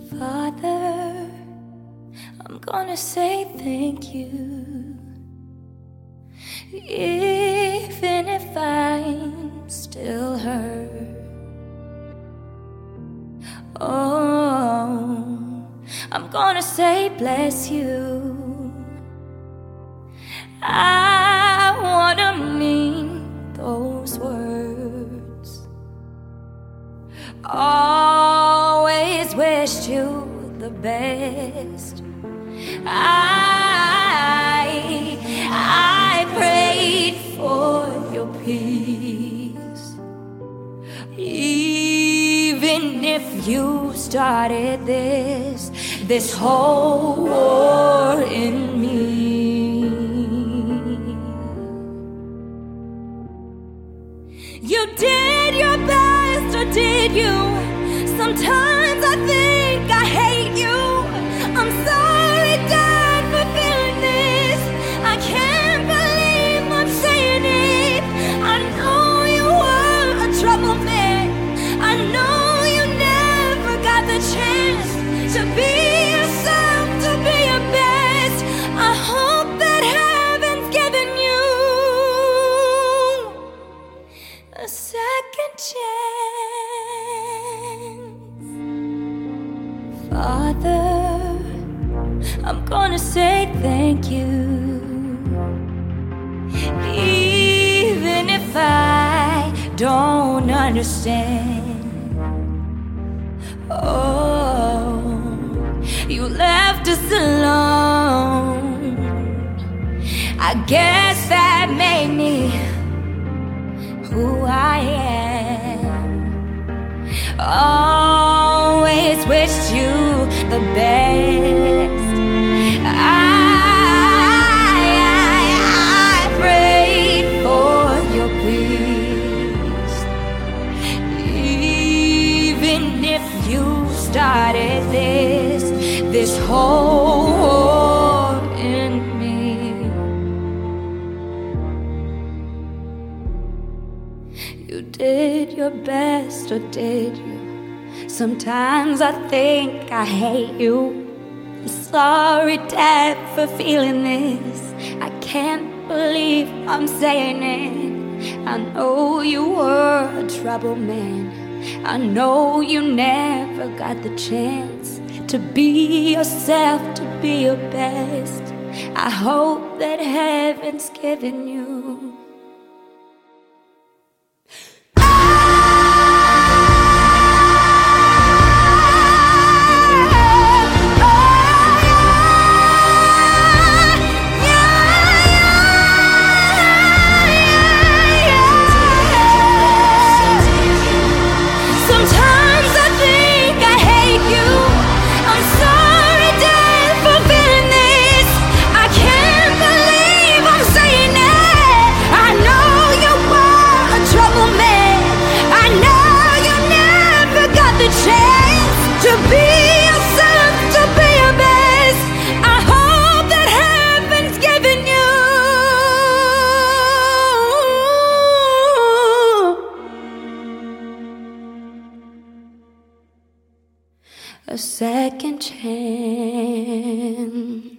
Father, I'm gonna say thank you, even if I'm still hurt. Oh, I'm gonna say bless you. I wanna mean those words. Always wished you the best. I prayed for your peace, even if you started this whole war in me. You did your best, or did you? Sometimes I think I hate you. I'm sorry, Dad, for feeling this. I can't believe I'm saying it. I know you were a trouble man. I know you never got the chance to be yourself, to be your best. I hope that heaven's given you a second chance. Father, I'm gonna say thank you, even if I don't understand. Oh, you left us alone. I guess that made me who I am. Always wished you the best. I prayed for your peace, even if you started this whole war in me. You did your best, or did you? Sometimes I think I hate you. Sorry, Dad, for feeling this. I can't believe I'm saying it. I know you were a trouble man. I know you never got the chance to be yourself, to be your best. I hope that heaven's given you a second chance.